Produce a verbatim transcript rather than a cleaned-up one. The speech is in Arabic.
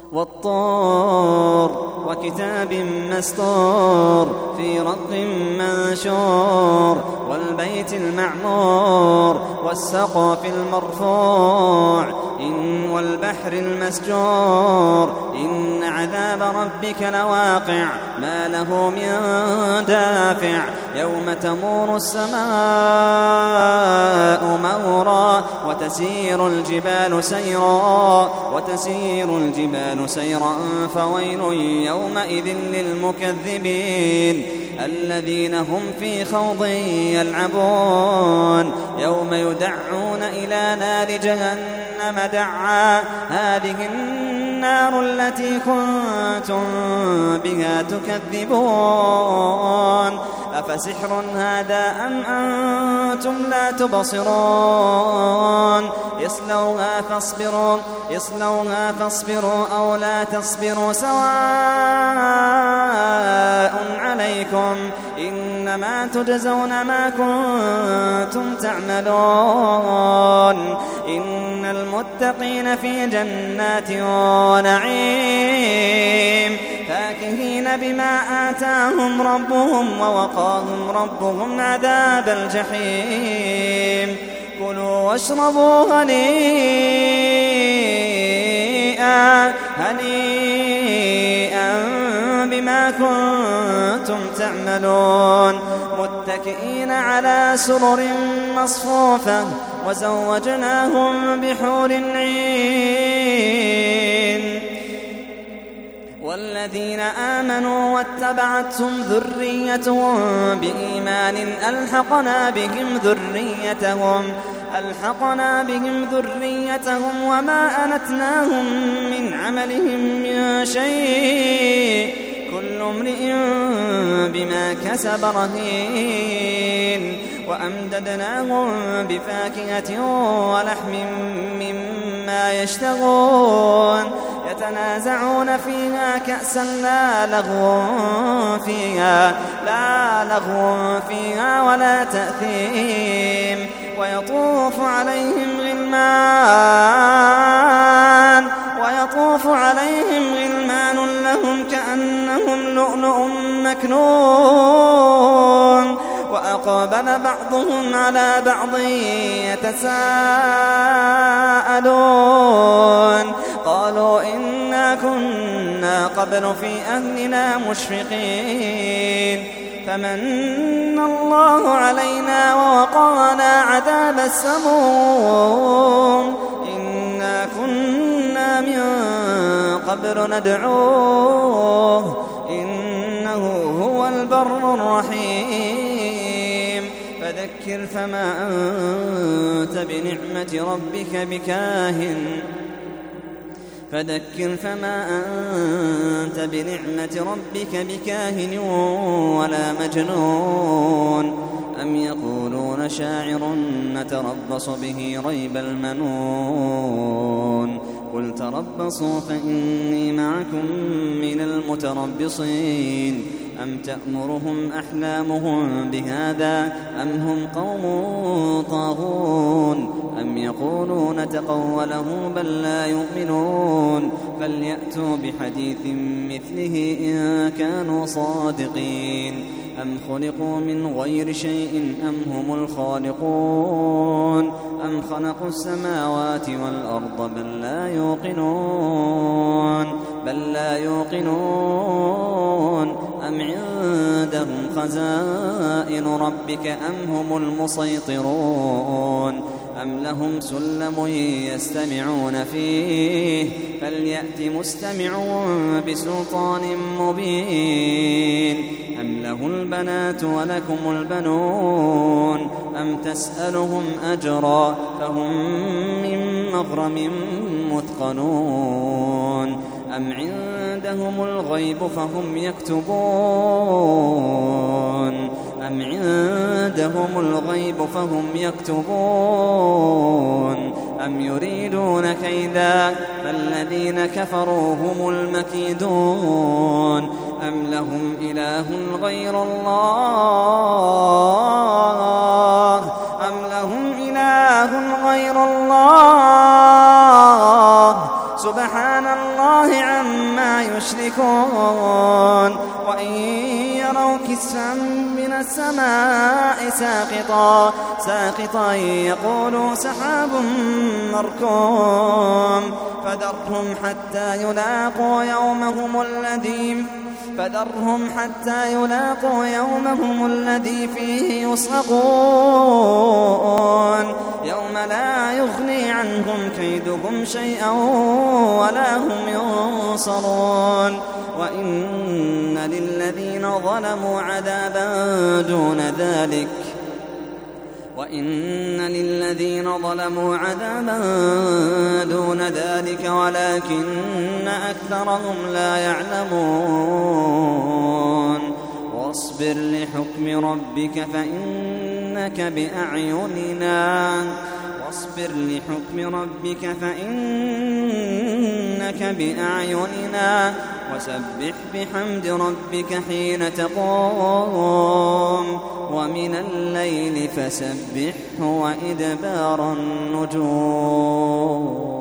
والطور وكتاب مسطور في رق منشور والبيت المعمور والسقف المرفوع إن والبحر المسجور إن عذاب ربك لواقع ما له من دافع يوم تمور السماء مورا وتسير الجبال سيرا وتسير الجبال سيرا فويل يومئذ للمكذبين الذين هم في خوض يلعبون يوم يدعون إلى نار جهنم دعا هذه النار التي كنتم بها تكذبون أفسحر هذا أم أنتم لا تبصرون يصلوها فاصبروا يصلوها فاصبروا أو لا تصبروا سواء عليكم إنما تجزون ما كنتم تعملون إن المتقين في جنات ونعيم فاكهين بما آتاهم ربهم ووقاهم ربهم عذاب الجحيم كلوا واشربوا هنيئا هنيئا بما كنتم تعملون متكئين على سرر مصفوفة وزوجناهم بحور عين والذين آمنوا واتبعتهم ذريتهم بإيمان ألحقنا بهم ذريتهم ألحقنا بهم ذريتهم وما ألتناهم من عملهم من شيء كل امرئ بما كسب رهين وأمددناهم بفاكهة ولحم مما يشتهون يتنازعون فيها كأسا لا لغو فيها لا لغو فيها ولا تأثيم ويطوف عليهم غلمان ويطوف عليهم غلمان لهم كأنهم لؤلؤ مكنون وأقبل بعضهم على بعض يتساءلون قالوا إنا كنا قبل في أهلنا مشفقين فمن الله علينا ووقانا عذاب السموم إنا كنا من قبل ندعوه إنه هو البر الرحيم فذكر فما أنت بنعمة ربك بكاهن فذكر فما أنت بنعمة ربك بكاهن ولا مجنون أم يقولون شاعر نتربص به ريب المنون قل تربصوا فإني معكم من المتربصين أم تأمرهم أحلامهم بهذا أم هم قوم طاغون أم يقولون تقوله بل لا يؤمنون فليأتوا بحديث مثله إن كانوا صادقين أم خلقوا من غير شيء أم هم الخالقون أم خلقوا السماوات والأرض بل لا يوقنون بل لا يوقنون أم عندهم خزائن ربك أم هم المسيطرون أم لهم سلم يستمعون فيه فليأت مستمع بسلطان مبين أم له البنات ولكم البنون أم تسألهم أجرا فهم من مغرم مثقلون أم عندهم الغيب فهم يكتبون أم عندهم الغيب فهم يكتبون أم يريدون كيدا فالذين كفروا هم المكيدون أم لهم إله غير الله أم لهم إله غير الله سبحان الله عما يشركون وإن يروا كسفا من السماء ساقطا ساقطا يقولوا سحاب مركوم فذرهم حتى يلاقوا يومهم الذي فذرهم حتى يلاقوا يومهم الذي فيه يصعقون يوم لا يغني عنهم كيدهم شيئا ولا هم ينصرون وإن للذين ظلموا عذابا دون ذلك وإن للذين ظلموا عذابا دون ذلك ولكن أكثرهم لا يعلمون واصبر لحكم ربك فإنك بأعيننا واصبر لحكم ربك فإنك بأعيننا وسبح بحمد ربك حين تقوم ومن الليل فسبحه وإدبار النجوم.